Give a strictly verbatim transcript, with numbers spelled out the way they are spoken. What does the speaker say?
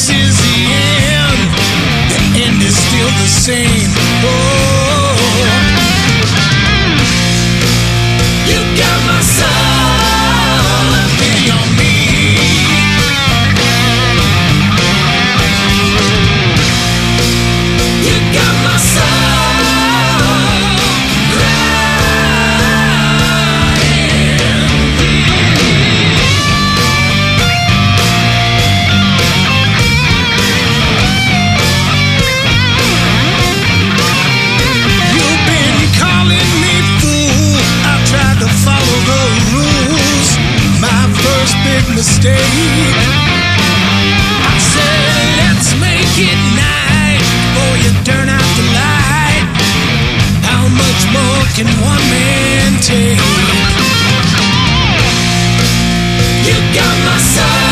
this is the end. The end is still the same. Oh, you got my soul big on me. You got my soul crying. You've been calling me fool. I tried to follow the rules. My first big mistake. I said, let's make it night before you turn out the light. How much more can one man take? You got my side.